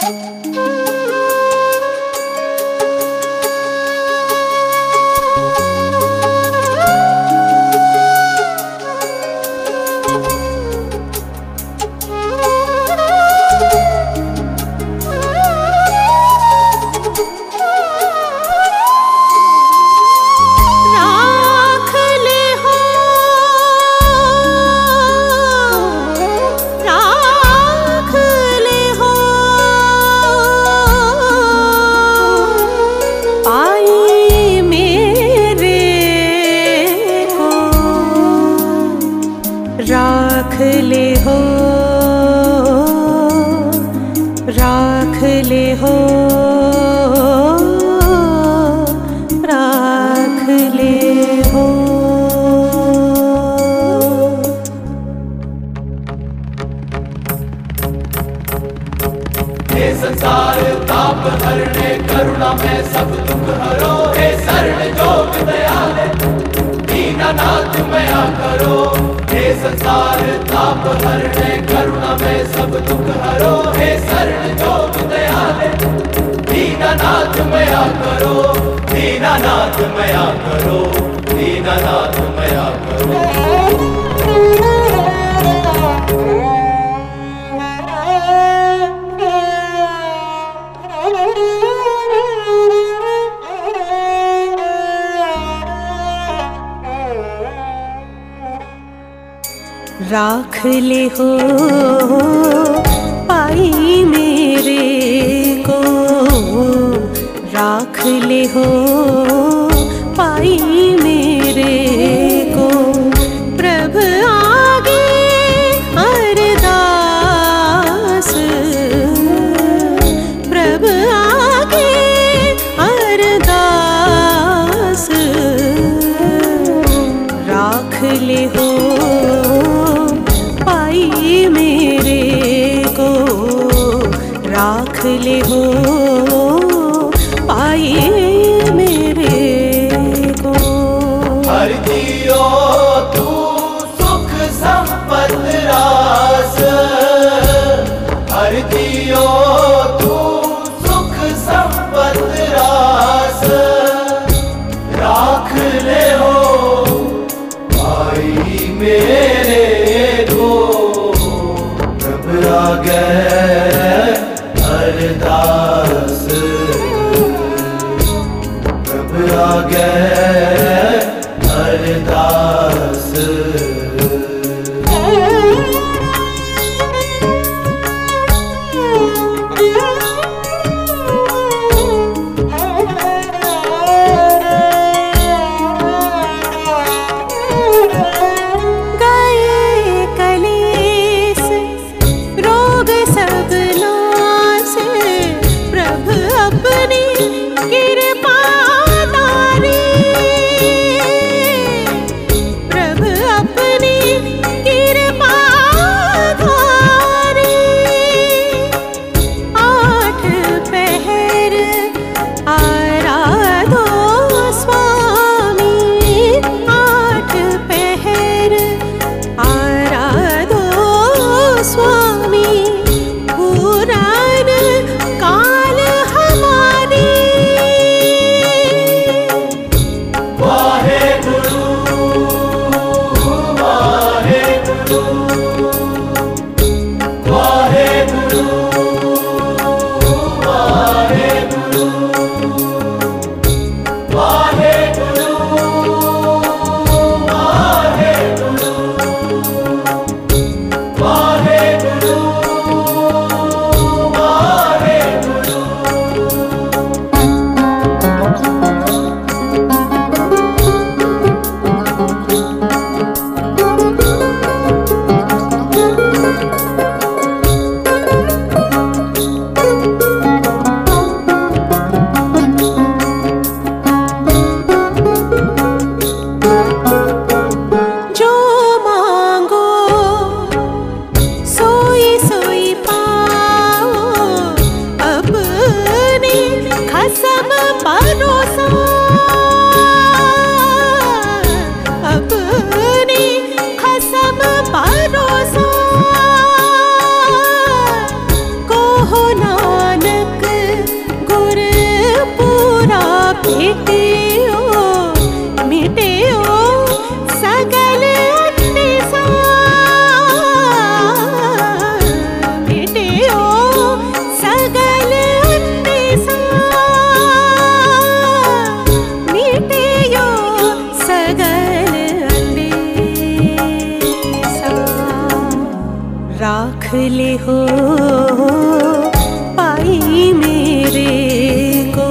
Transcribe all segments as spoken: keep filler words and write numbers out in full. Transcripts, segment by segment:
राख ले हो, राख ले हो, राख ले हो। हे संसार ताप हरणे करुणा में सब दुख हरो, हे शरण जोग दयाल दीनानाथ मया करो। हे संसार ताप हरणे करुणा में सब दुख हरो, हे शरण जोग दयाल दीनानाथ मया करो, दीनानाथ मया करो, दीनानाथ मया करो। राख ले हो पाई मेरे को, राख ले हो पाई मेरे को। प्रभु आगे अरदास, प्रभु आगे अरदास। राख ले हो मेरे को, राख ले हो पाई मेरे को। हर दियो तू सुख संपत रास, हर दियो तू सुख संपत रास। राख ले हो पाई मेरे को, प्रभु आगे अरदास, प्रभु आगे अरदास। कृपा तारी मिटियो मिटियो सगल अतिशा मिटियो सगल अतिशा मिटियो सगल अतिशा राख ले हो पाई मेरे को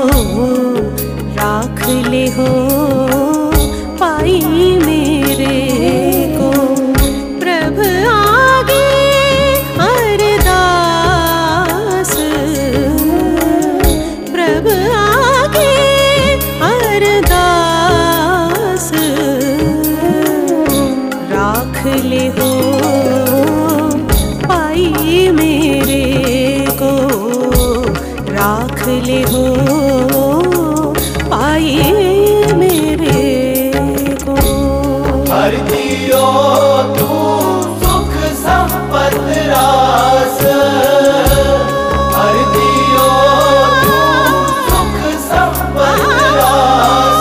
राख ले हो पाई मेरे को प्रभु आगे अरदास प्रभु आगे अरदास राख ले हो पाई मेरे को राख ले हो पाई मेरे को हर दियो तू सुख संपत रास हर दियो तू सुख संपत रास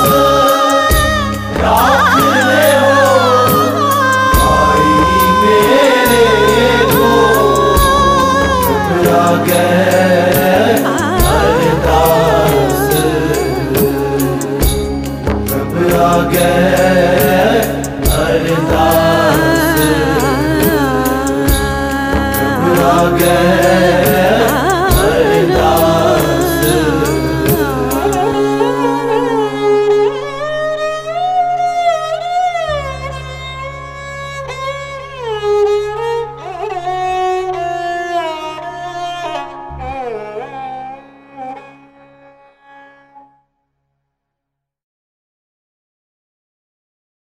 राख ले हो पाई मेरे को रागे